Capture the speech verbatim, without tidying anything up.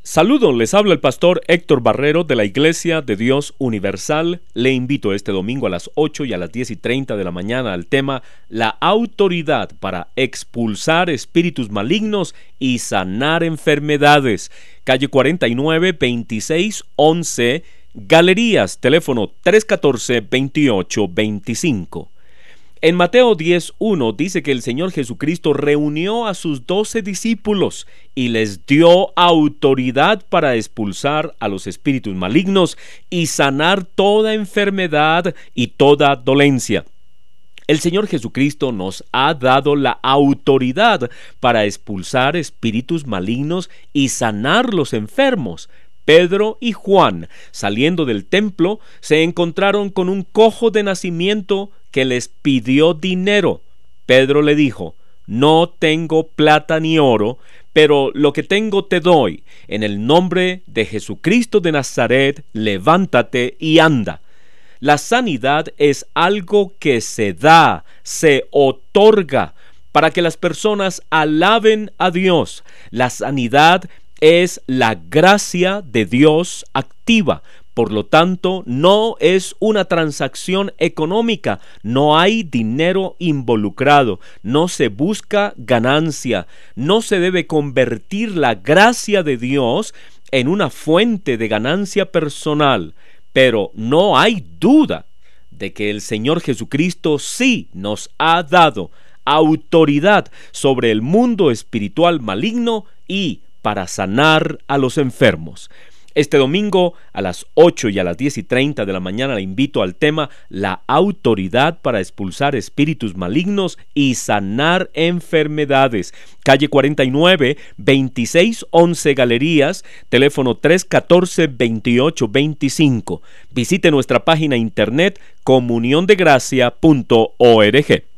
Saludos, les habla el pastor Héctor Barrero de la Iglesia de Dios Universal. Le invito este domingo a las ocho y a las diez y treinta de la mañana al tema La autoridad para expulsar espíritus malignos y sanar enfermedades. Calle cuarenta y nueve, veintiséis once, Galerías, teléfono tres uno cuatro, veintiocho veinticinco. En Mateo diez uno dice que el Señor Jesucristo reunió a sus doce discípulos y les dio autoridad para expulsar a los espíritus malignos y sanar toda enfermedad y toda dolencia. El Señor Jesucristo nos ha dado la autoridad para expulsar espíritus malignos y sanar los enfermos. Pedro y Juan, saliendo del templo, se encontraron con un cojo de nacimiento que les pidió dinero. Pedro le dijo: no tengo plata ni oro, pero lo que tengo te doy. En el nombre de Jesucristo de Nazaret, levántate y anda. La sanidad es algo que se da, se otorga, para que las personas alaben a Dios. La sanidad es la gracia de Dios activa. Por lo tanto, no es una transacción económica, no hay dinero involucrado, no se busca ganancia, no se debe convertir la gracia de Dios en una fuente de ganancia personal. Pero no hay duda de que el Señor Jesucristo sí nos ha dado autoridad sobre el mundo espiritual maligno y para sanar a los enfermos. Este domingo a las ocho y a las diez y treinta de la mañana le invito al tema La autoridad para expulsar espíritus malignos y sanar enfermedades. Calle cuarenta y nueve, veintiséis once Galerías, teléfono tres uno cuatro, veintiocho veinticinco. Visite nuestra página internet comunión de gracia punto org.